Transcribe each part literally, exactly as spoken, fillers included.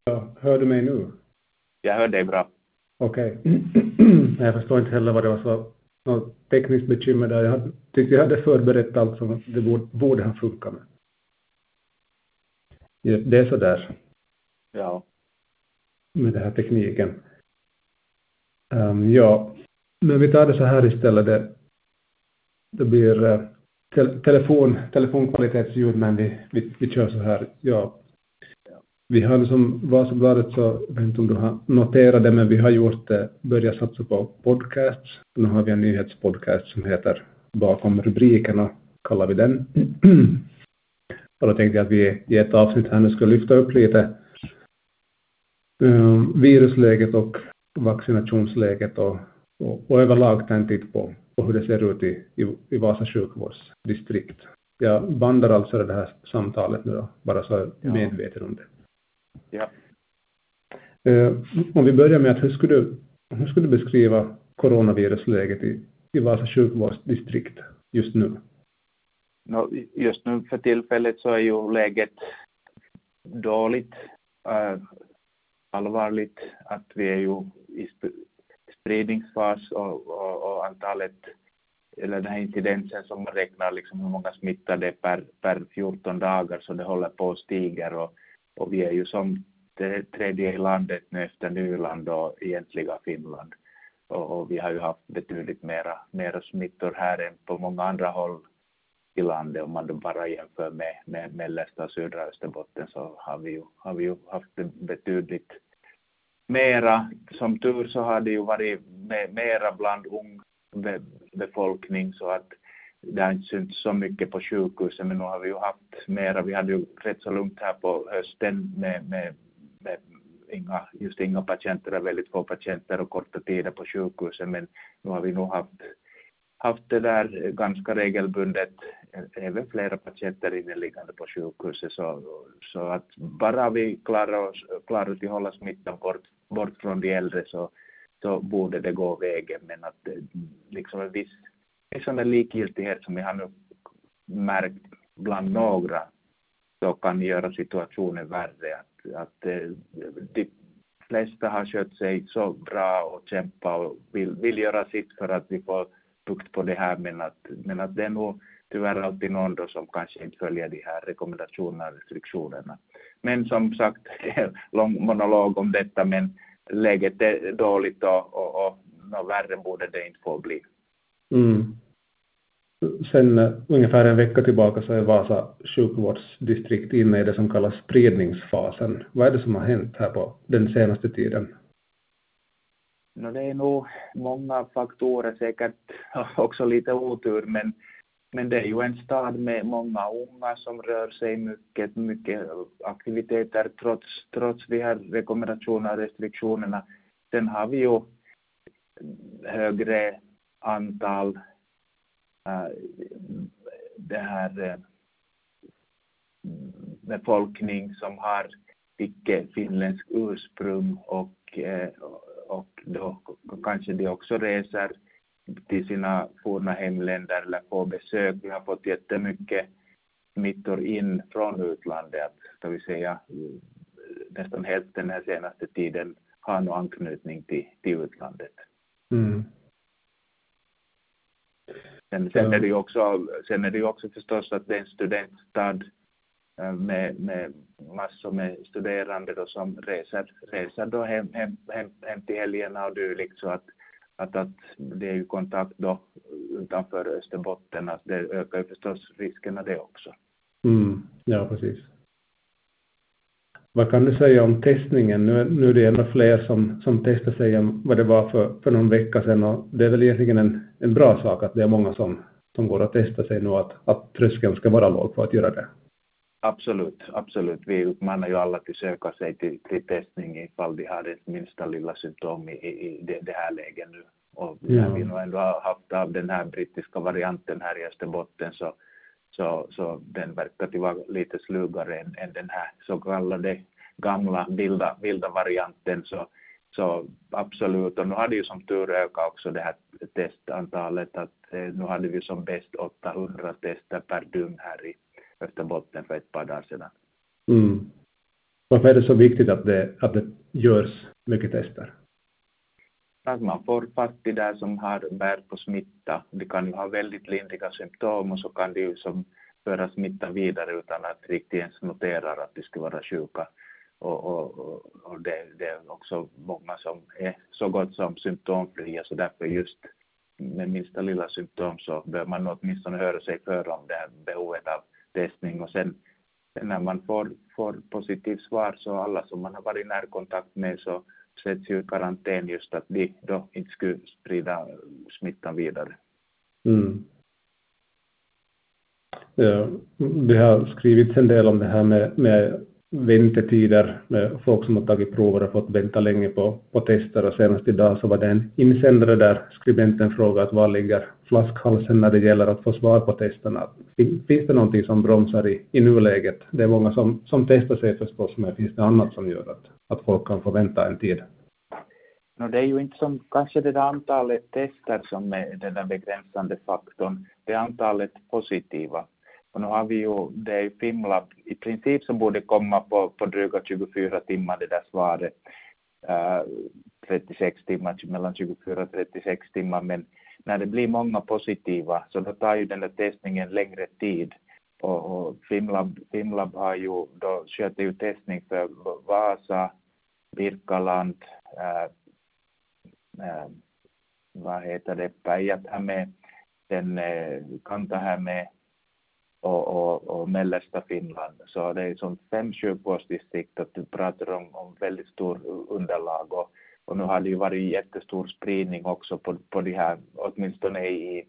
Ja, hör du mig nu? Jag hör dig bra. Okej. Jag förstår inte heller vad det var så något tekniskt bekymmer där. Jag hade, tyckte jag hade förberett allt som det borde, borde ha funkat med. Ja, det är så där. Ja. Med den här tekniken. Um, ja, men vi tar det så här istället. Det, det blir uh, te- telefon, telefonkvalitetsljud, men vi, vi, vi kör så här. Ja. Vi har som Vasabladet, så jag vet inte om du har noterat det, men vi har gjort det, börjat satsa på podcasts. Nu har vi en nyhetspodcast som heter Bakom rubrikerna, kallar vi den. Och då tänkte jag att vi i ett avsnitt här nu ska lyfta upp lite um, virusläget och vaccinationsläget och, och, och överlag ta en titt på, på hur det ser ut i, i, i Vasa sjukvårdsdistrikt. Jag bandar alltså det här samtalet nu då, bara så jag är medveten om det. Ja. Uh, om vi börjar med att hur skulle du, hur skulle du beskriva coronavirusläget i, i Vasa sjukvårdsdistrikt just nu? No, just nu för tillfället så är ju läget dåligt, äh, allvarligt, att vi är ju i sp- spridningsfas och, och, och antalet, eller den här incidensen som man räknar liksom hur många smittade per, per fjorton dagar, så det håller på att stiga och, och vi är ju som det tredje i landet nu efter Nyland och egentliga Finland. Och, och vi har ju haft betydligt mera, mera smittor här än på många andra håll i landet. Om man då bara jämför med, med mellersta och södra Österbotten, så har vi ju, har vi ju haft betydligt mera. Som tur så har det ju varit med, mera bland ung befolkning, så att det har inte synts så mycket på sjukhusen, men nu har vi ju haft mera. Vi hade ju rätt så lugnt här på hösten med, med, med inga, just inga patienter, väldigt få patienter och korta tider på sjukhusen, men nu har vi nog haft haft det där ganska regelbundet, även flera patienter inneliggande på sjukhuset, så, så att bara vi klarar oss, klarar att hålla smittan bort, bort från de äldre, så, så borde det gå vägen, men att liksom en viss en sån där likgiltighet som vi har nu märkt bland några, så kan göra situationen värre, att, att de flesta har skött sig så bra och kämpa och vill, vill göra sitt för att vi får bukt på det här, men att, men att det är nog tyvärr alltid någon då som kanske inte följer de här rekommendationerna och restriktionerna. Men som sagt, lång monolog om detta, men läget är dåligt och, och, och något värre borde det inte få bli. Mm. Sen uh, ungefär en vecka tillbaka så är Vasa sjukvårdsdistrikt inne i det som kallas spridningsfasen. Vad är det som har hänt här på den senaste tiden? No, det är nog många faktorer, säkert också lite otur, men, men det är ju en stad med många unga som rör sig mycket, mycket aktiviteter trots, trots de här rekommendationerna och restriktionerna. Sen har vi ju högre antal äh, det här äh, befolkning som har icke-finländsk ursprung och äh, och då kanske de också reser till sina forna hemländer eller får besök. Vi har fått jättemycket smittor in från utlandet, att, ska vi säga nästan hälften den här senaste tiden har någon anknytning till, till utlandet. Mm. Sen, sen, är det ju också, sen är det ju också förstås att det är en studentstad med, med massor med studerande då som reser, reser då hem, hem, hem, hem till helgerna och dylikt, så att, att, att det är ju kontakt då utanför Österbotten, att det ökar ju förstås riskerna det också. Mm. Ja, precis. Vad kan du säga om testningen? Nu, nu är det ändå fler som, som testar sig än vad det var för, för någon vecka sedan, och det är väl egentligen en, en bra sak att det är många som, som går att testa sig nu, att, att tröskeln ska vara låg för att göra det. Absolut, absolut. Vi uppmanar ju alla till söka sig till, till testning ifall de har det minsta lilla symptom i, i det, det här läget nu. Och när ja. vi nog ändå har haft av den här brittiska varianten här i Österbotten, så, så, så den verkar till vara lite slugare än, än den här så kallade gamla vilda, vilda varianten. Så, så absolut, och nu hade ju som tur ökat också det här testantalet, att eh, nu hade vi som bäst åttahundra tester per dygn här i Österbotten för ett par dagar sedan. Mm. Varför är det så viktigt att det, att det görs mycket tester? Att man får fast det där som har bär på smitta. De kan ju ha väldigt lindriga symptom och så kan de ju som föra smitta vidare utan att riktigt ens noterar att de skulle vara sjuka. Och, och, och, och det, det är också många som är så gott som symptomfria, så därför just med minsta lilla symptom så bör man åtminstone höra sig för om det här behovet av testning. Och sen, sen när man får, får positivt svar så alla som man har varit i närkontakt med så sätts ju i karantän just att de då inte skulle sprida smittan vidare. Mm. Ja, det har skrivits en del om det här med, med väntetider, med folk som har tagit prover och fått vänta länge på, på tester, och senast idag så var det en insändare där skribenten frågade att var ligger flaskhalsen när det gäller att få svar på testerna. Finns det någonting som bromsar i, i nuläget? Det är många som, som testar sig förstås, men finns det annat som gör att, att folk kan få vänta en tid? No, det är ju inte som kanske det där antalet tester som är den där begränsande faktorn. Det är antalet positiva. Och nu har vi ju det i Fimlab i princip som borde komma på, på dryga tjugofyra timmar det där svaret. Uh, trettiosex timmar, mellan tjugofyra och trettiosex timmar. Men när det blir många positiva så då tar ju den där testningen längre tid. Och, och Fimlab, Fimlab har ju då sköter ju testning för Vasa, Birkaland, uh, uh, vad heter det, Päijät-Häme, sen uh, Kanta-Häme och, och, och mellersta Finland. Så det är som fem sjukvårdsdistrikt att du pratar om, om väldigt stor underlag. Och, och nu har det ju varit jättestor spridning också på, på de här, åtminstone i,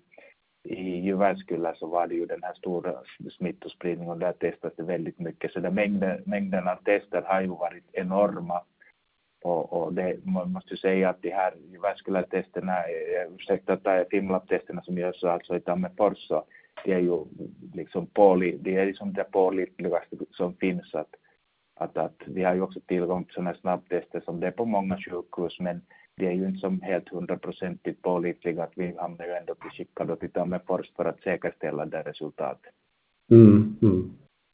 i Jyväskylä så var det ju den här stora smittospridningen och där testas det väldigt mycket. Så den mängden, mängden av tester har ju varit enorma. Och, och det, man måste ju säga att de här Jyväskylä-testerna, ursäkta att det är Fimlab-testerna som görs alltså i Tammerfors, så det är ju liksom påli, det är liksom det pålitligaste som finns, att, att, att vi har ju också tillgång till sådana snabbtester som det är på många sjukhus, men det är ju inte som helt hundraprocentigt pålitliga, att vi hamnar ju ändå till skickade till Tammerfors för att säkerställa det resultatet. Mm, mm.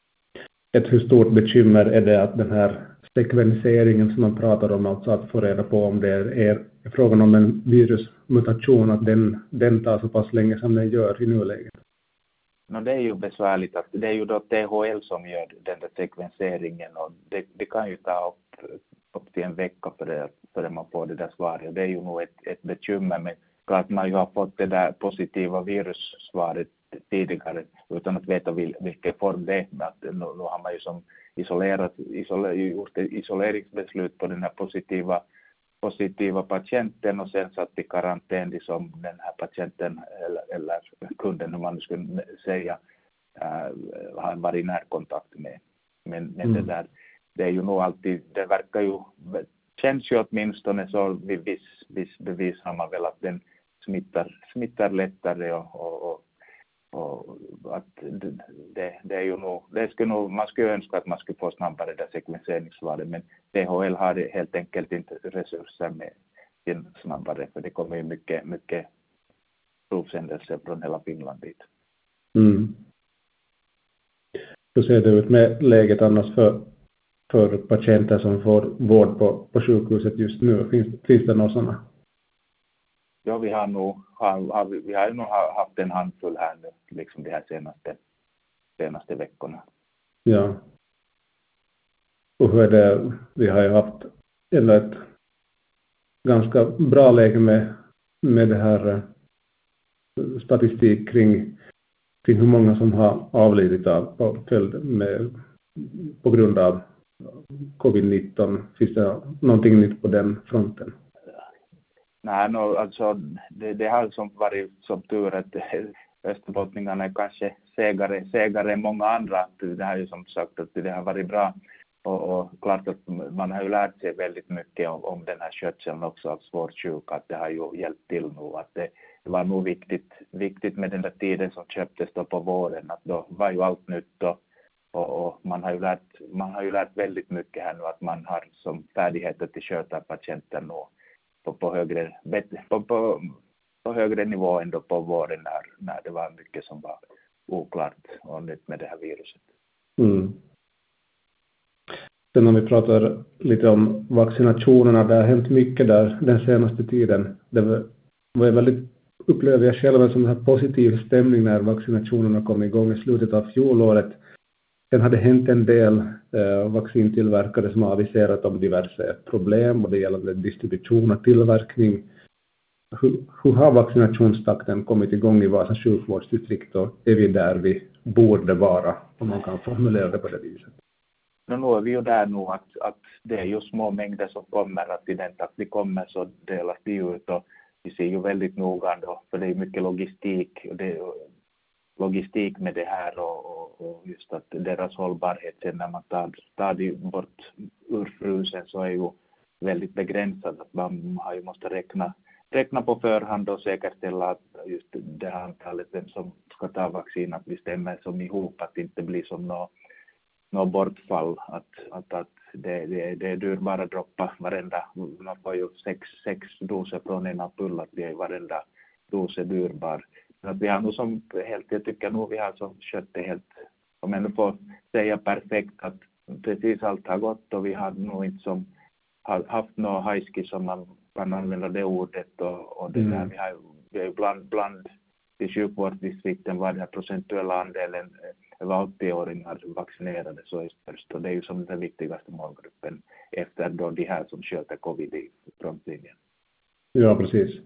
Ett hur stort bekymmer är det att den här sekvenseringen som man pratar om, alltså att få reda på om det är, är frågan om en virusmutation, att den, den tar så pass länge som den gör i nuläget? No, det är ju besvärligt att det är ju då T H L som gör den där sekvenseringen, och det, det kan ju ta upp, upp till en vecka för det, för att man får det där svaret. Det är ju nog ett, ett bekymmer, men klart man ju har fått det där positiva virussvaret tidigare utan att veta vil, vilken form det är. Att, nu, nu har man ju som isolerat, isoler, gjort ett isoleringsbeslut på den här positiva positiva patienten och sen satt i karantän som den här patienten eller, eller kunden, om man skulle säga, äh, har varit i närkontakt med. Men, men mm. det där, det är ju nog alltid, det verkar ju, känns ju åtminstone så vid viss, viss bevis har man väl att den smittar, smittar lättare och, och, och, och att det, det, det är ju nog, det skulle nog, man skulle önska att man skulle få snabbare det sekvenseringsvaret, men T H L har helt enkelt inte resurser med den snabbare, för det kommer ju mycket, mycket provsändelser från hela Finland dit. Mm. Hur ser det ut med läget annars för, för patienter som får vård på, på sjukhuset just nu? Finns, finns det några sådana? Ja, vi har nog, har, har, vi har nog haft en handfull här nu, liksom de här senaste, senaste veckorna. Ja. Och hur är det, vi har ju haft ett ganska bra läge med, med det här statistik kring, kring hur många som har avlidit av på, med, på grund av covid nitton. Finns det någonting nytt på den fronten? Nej, no, alltså det, det har som varit som tur att österbottningarna är kanske segare, segare än många andra. Det har ju som sagt att det har varit bra. Och, och klart att man har ju lärt sig väldigt mycket om, om den här skötseln också av svårt sjuka, att det har ju hjälpt till nu. Att det, det var nog viktigt, viktigt med den där tiden som köptes då på våren, att då var ju allt nytt då, och, och man har ju lärt, man har ju lärt väldigt mycket här nu, att man har som färdigheter till sköta patienten och på, på, högre, på, på, på högre nivå än då på våren när, när det var mycket som var oklart och nytt med det här viruset. Mm. Sen om vi pratar lite om vaccinationerna, det har hänt mycket där den senaste tiden. Det var, var väldigt, upplever jag själv som en positiv stämning när vaccinationerna kom igång i slutet av fjolåret. Sen hade hänt en del eh, vaccintillverkare som har aviserat om diverse problem och det gällande distribution och tillverkning. Hur, hur har vaccinationstakten kommit igång i Vasa sjukvårdsdistrikt och är vi där vi borde vara, om man kan formulera det på det viset? Nu, nu är vi ju där nu att, att det är ju små mängder som kommer, att i den takt vi kommer så delas vi ut och vi ser ju väldigt noga då, för det är mycket logistik och det är logistik med det här och, och, och just att deras hållbarhet sen när man tar, tar det bort ur frusen så är ju väldigt begränsad, att man har ju måste räkna räkna på förhand och säkerställa att just det här antalet vem som ska ta vaccin att vi stämmer som ihop, att det inte blir som något nå bortfall, att, att, att det, det, det är dyrbara droppar varenda, man får ju sex, sex doser från en ampull, att det är varenda dos är dyrbar. Att vi har nog som helt, jag tycker nog vi har som kött det helt, om jag nu får säga perfekt, att precis allt har gått och vi har nog inte som har haft något hajski som man kan använda det ordet och, och det mm. där vi har, vi har ju bland, bland i sjukvårdsdistrikten var den här procentuella andelen över åttio-åringar vaccinerade så är störst och det är ju som den viktigaste målgruppen efter då de här som sköter covid i frontlinjen. Ja, precis.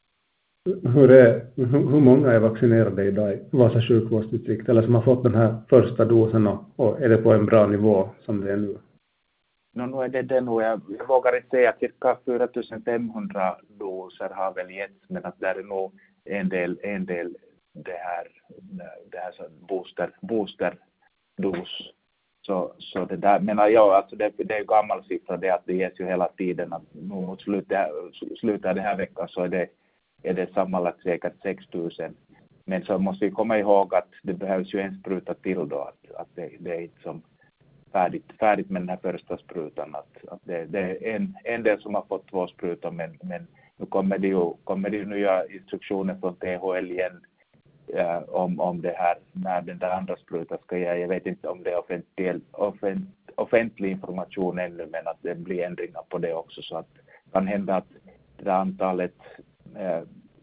Hur, är, hur många är vaccinerade idag i Vasa sjukvårdsdistrikt eller som har fått den här första dosen och, och är det på en bra nivå som det är nu? No, nu är det det nu. Jag, jag vågar inte säga att cirka fyra tusen femhundra doser har väl getts, men att där är nog en del, en del det här, det här så booster, booster dos. Så, så det där, men ja, alltså det, det är ju gammal siffra det att det ges ju hela tiden att nu mot slutet, slutet av det här veckan så är det, är det sammanlagt säkert sex tusen. Men så måste vi komma ihåg att det behövs ju en spruta till då, att, att det, det är inte som färdigt, färdigt med den här första sprutan. Att, att det, det är en, en del som har fått två sprutor, men, men nu kommer det ju, kommer det ju nya instruktioner från T H L igen eh, om, om det här, när den där andra sprutan ska ge. Jag vet inte om det är offentlig, offent, offentlig information ännu, men att det blir ändringar på det också. Så att det kan hända att det antalet eh,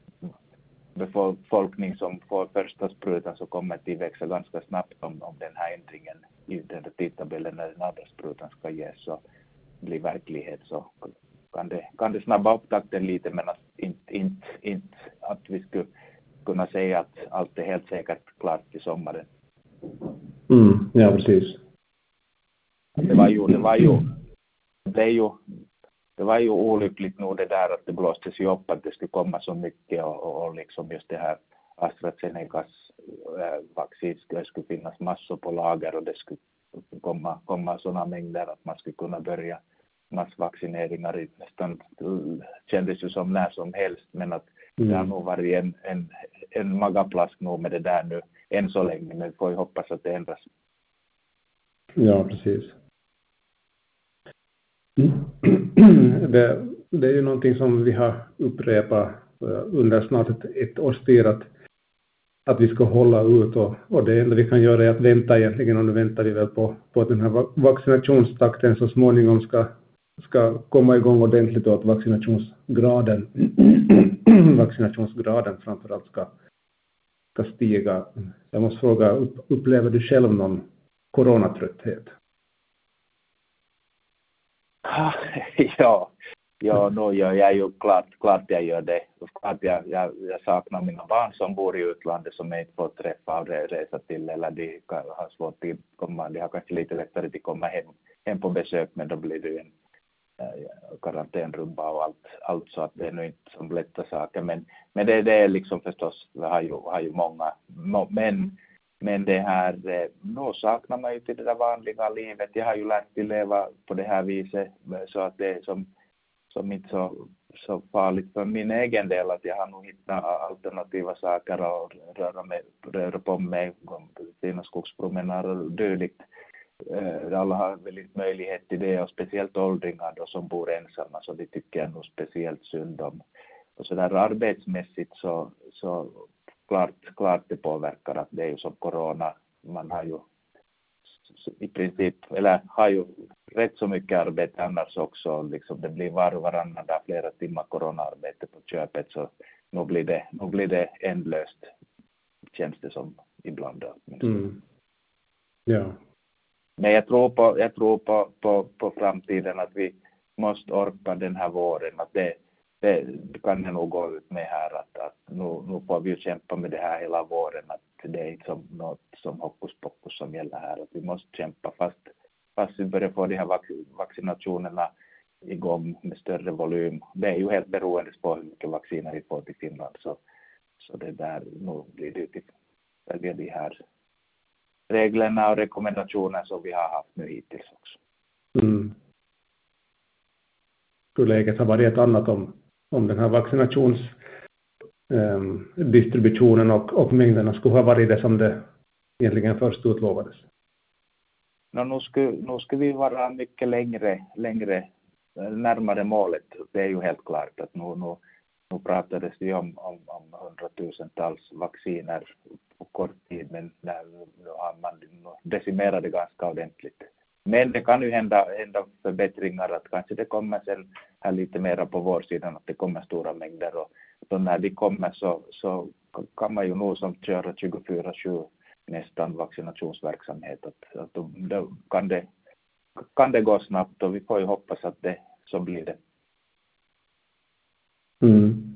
befolkning som får första sprutan så kommer det växa ganska snabbt om, om den här ändringen i den tidtabellen när den andra sprutan ska ges så blir verklighet så kan det, kan det snabba upp takten lite, men att inte, inte, inte att vi skulle kunna säga att allt är helt säkert klart till sommaren. Mm, ja, precis. Det var ju, det var ju, det är ju Det var ju olyckligt nog det där att det blåstes ju upp att det skulle komma så mycket och, och, och liksom just det här AstraZenecas äh, vaccin skulle, skulle finnas massor på lager och det skulle komma, komma sådana mängder att man skulle kunna börja massvaccineringar i nästan kändes ju som när som helst, men att mm. det har nog varit en, en, en magaplask nog med det där nu än så länge, men vi får ju hoppas att det ändras. Ja, precis. Det, det är ju någonting som vi har upprepat under snart ett, ett års tid att, att vi ska hålla ut och, och det enda vi kan göra är att vänta egentligen, och nu väntar vi väl på, på att den här vaccinationstakten så småningom ska, ska komma igång ordentligt och att vaccinationsgraden vaccinationsgraden framförallt ska, ska stiga. Jag måste fråga, upplever du själv någon coronatrötthet? Ja, ja, nu gör jag ju klart, klart jag gör det. Klart jag, jag, jag saknar mina barn som bor i utlandet som jag inte får träffa och resa till, eller de har svårt att komma, de har kanske lite lättare att komma hem, hem på besök, men då blir det ju en äh, karantänrumba och allt, allt så att det är nog inte som lätta saker. Men, men det, det är liksom förstås, vi har ju, har ju många, men Men det här, nu saknar man ju till det där vanliga livet. Jag har ju lärt mig leva på det här viset så att det är som, som inte så, så farligt för min egen del att jag har nog hittat alternativa saker och röra, mig, röra på mig, sina skogspromenader och dylikt. Alla har väl inte möjlighet till det och speciellt åldringar då som bor ensamma så det tycker jag nog speciellt synd om. Och så där arbetsmässigt så, så Klart, klart det påverkar att det är ju som corona, man har ju i princip, eller har ju rätt så mycket arbete annars också. Liksom det blir var och varannan dag flera timmar coronaarbete på köpet, så nu blir det, nu blir det ändlöst, känns det som ibland. Mm. Ja. Men jag tror på, jag tror på, på, på framtiden att vi måste orka den här våren. Att det, det, det kan jag nog gå ut med här. Att, att nu, nu får vi ju kämpa med det här hela våren. Att det är inte som något som hokus pokus som gäller här. Att vi måste kämpa fast, fast vi börjar få de här vaccinationerna igång med större volym. Det är ju helt beroende på hur mycket vacciner vi får till Finland. Så, så det där, nu blir det till följa de här reglerna och rekommendationer som vi har haft nu hittills också. Mm. Läget har varit ett annat om, om den här vaccinationsdistributionen um, och, och mängderna skulle ha varit det som det egentligen först utlovades. No, nu, skulle, nu skulle vi vara mycket längre, längre närmare målet. Det är ju helt klart att nu, nu, nu pratades det om, om, om hundratusentals vacciner på kort tid, men nu har man decimerat det ganska ordentligt. Men det kan ju hända, hända förbättringar, att kanske det kommer sen här lite mera på vår sidan, att det kommer stora mängder, och då när de kommer så, så kan man ju nog som köra tjugofyra sju nästan vaccinationsverksamhet, att, att då, då kan, det, kan det gå snabbt, och vi får ju hoppas att det så blir det. Mm.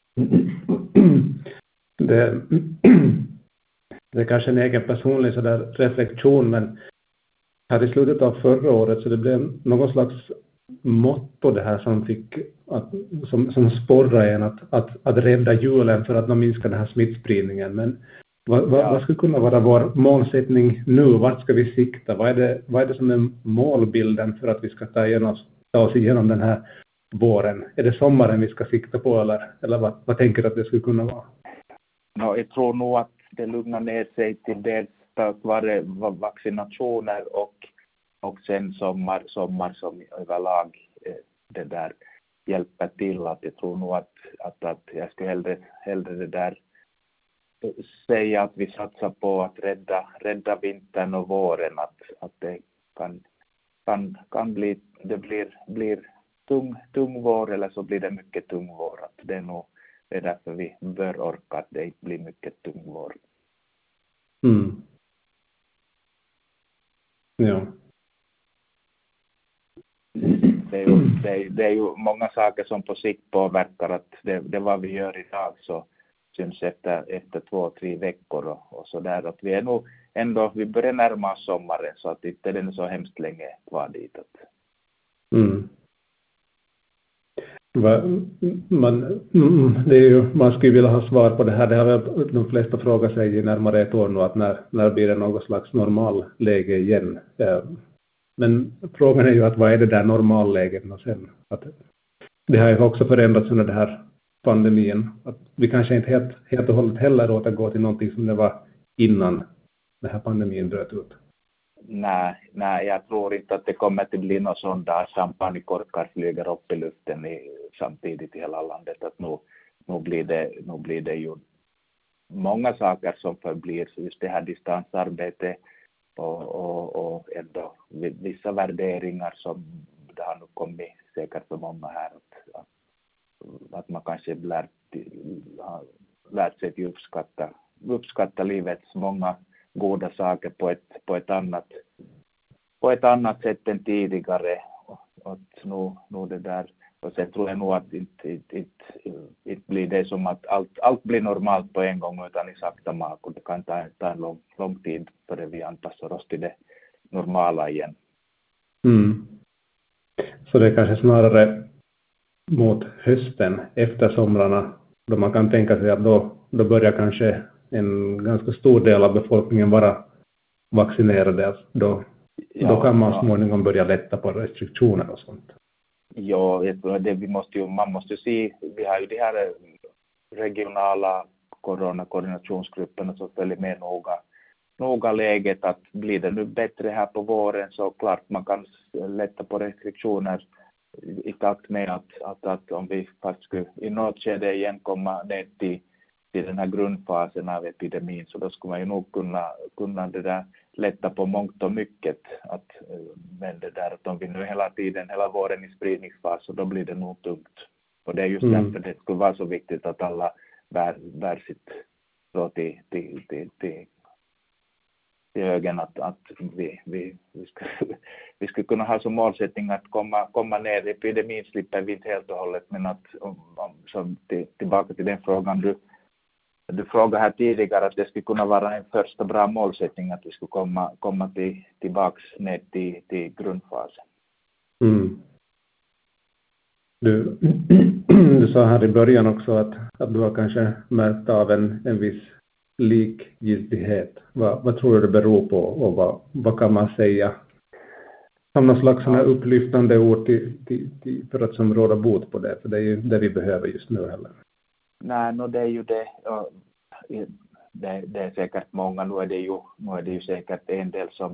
det det är kanske en egen personlig så där reflektion, men här i slutet av förra året så det blev någon slags mått på det här som fick att, som, som sporrar en att, att, att rädda julen för att minska den här smittspridningen. Men vad, vad, Ja. vad skulle kunna vara vår målsättning nu? Vart ska vi sikta? Vad är det, vad är det som är målbilden för att vi ska ta, igenom, ta oss igenom den här våren? Är det sommaren vi ska sikta på, eller, eller vad, vad tänker du att det skulle kunna vara? No, jag tror nog att det lugnar ner sig till dels tack vare vaccinationer och, och sen sommar, sommar som överlag eh, det där hjälper till. Att jag tror nog att, att, att jag skulle hellre, hellre det där säga att vi satsar på att rädda, rädda vintern och våren. Att, att det kan, kan, kan bli, det blir, blir tung, tung vår, eller så blir det mycket tung vår. Att det är nog det är därför vi bör orka att det inte blir mycket tung vår. Mm. Ja. Det är, ju, det, är, det är ju många saker som på sikt påverkar, att det, det vad vi gör idag så syns efter, efter två, tre veckor och, och så där. Att vi är nog ändå, vi börjar närma oss sommaren, så att inte det är så hemskt länge kvar dit. Mm. Man, det är ju, man skulle vilja ha svar på det här. Det har väl de flesta frågat sig i närmare ett år nu, att när, när blir det något slags normalläge igen. Men frågan är ju att vad är det där normalläget? Och sen, att det har ju också förändrats under den här pandemin. Att vi kanske inte helt, helt och hållet heller återgår till någonting som det var innan den här pandemin bröt ut. Nej, nej, jag tror inte att det kommer att bli någon sån där champagnekorkar flyger upp i luften i, samtidigt i hela landet. Att nu, nu, blir det, nu blir det ju många saker som förblir, så just det här distansarbete och, och, och ändå vissa värderingar som det har nu kommit säkert för många här. Att, att, att man kanske lärt, har lärt sig att uppskatta, uppskatta livets många goda saker på ett, på ett annat på ett annat sätt än tidigare, och, och nu, nu det där, och sen tror jag nog att inte, inte, inte, inte blir det som att allt, allt blir normalt på en gång, utan i sakta mak, och det kan ta, ta en lång, lång tid före vi anpassar oss till det normala igen. Mm. Så det är kanske snarare mot hösten efter somrarna, då man kan tänka sig att då, då börjar kanske en ganska stor del av befolkningen vara vaccinerade. Då, ja, då kan man ja. småningom börja lätta på restriktioner och sånt. Ja, det, vi måste ju, man måste ju se, vi har ju de här regionala coronakoordinationsgrupperna som följer med noga, noga läget, att blir det nu bättre här på våren så klart man kan lätta på restriktioner i takt med att, att, att om vi fast skulle i något skede igen komma ner till, till den här grundfasen av epidemin, så då skulle man ju nog kunna, kunna det där lätta på mångt och mycket. Att, men det där att om vi nu hela tiden, hela våren i spridningsfas, så då blir det nog tungt. Och det är just mm. därför det skulle vara så viktigt att alla bär, bär sitt så till, till, till, till, till högen att, att vi, vi, vi, ska, vi ska kunna ha som målsättning att komma, komma ner. Epidemin slipper vi inte helt och hållet, men att om, om, så till, tillbaka till den frågan du, du frågade här tidigare, att det skulle kunna vara en första bra målsättning att vi skulle komma, komma till, tillbaka ner till, till grundfasen. Mm. Du, du sa här i början också att, att du har kanske märkt av en, en viss likgiltighet. Vad, vad tror du det beror på och vad, vad kan man säga som någon slags ja. upplyftande ord till, till, till, för att som råda bot på det? För det är ju det vi behöver just nu heller. Nej, no, det är ju det. det. Det är säkert många. Nu är det ju, nu är det ju säkert en del som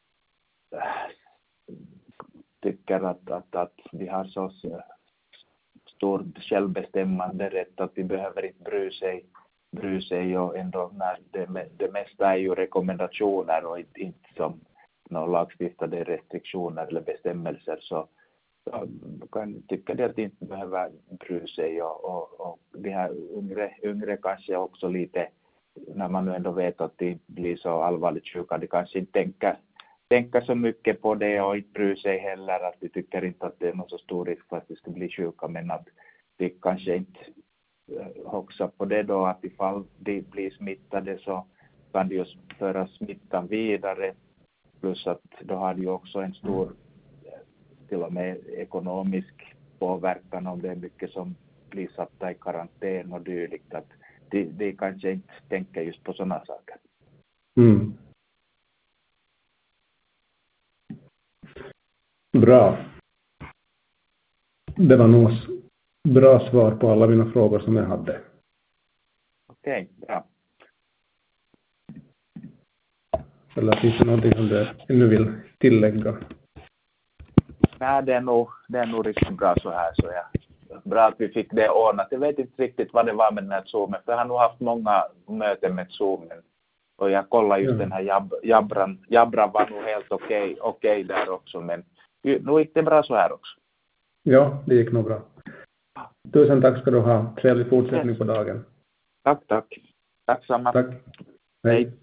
tycker att, att, att vi har så stor självbestämmande rätt att vi behöver inte bry sig, bry sig och ändå när det, det mesta är ju rekommendationer och inte, inte som någon lagstiftade restriktioner eller bestämmelser, så, så kan tycka det att inte behöver bry sig och, och, och de här yngre, yngre kanske också lite, när man nu ändå vet att de blir så allvarligt sjuka, de kanske inte tänker tänka så mycket på det och inte bry sig heller, att de tycker inte att det är någon så stor risk för att de ska bli sjuka, men att de kanske inte hoxar på det då, att ifall de blir smittade så kan de just föra smittan vidare, plus att då har de också en stor till och med ekonomisk påverkan om det är mycket som blir satta i karantän och dylikt, att de, de kanske inte tänker just på sådana saker. Mm. Bra. Det var nog bra svar på alla mina frågor som jag hade. Okej, okay, bra. Eller finns det någonting som du ännu vill tillägga? Nej, det är nog, det är nog riktigt bra så här. Så ja. Bra att vi fick det ordnat. Jag vet inte riktigt vad det var med den här Zoomen. För jag har nog haft många möten med Zoomen. Och jag kollar just ja. den här jab, Jabran. Jabran var nog helt okej okay, okay där också. Men nu gick det bra så här också. Ja, det gick nog bra. Tusen tack ska du ha. Trevlig fortsättning yes. på dagen. Tack, tack. Tack samma. Tack. Hej. Hej.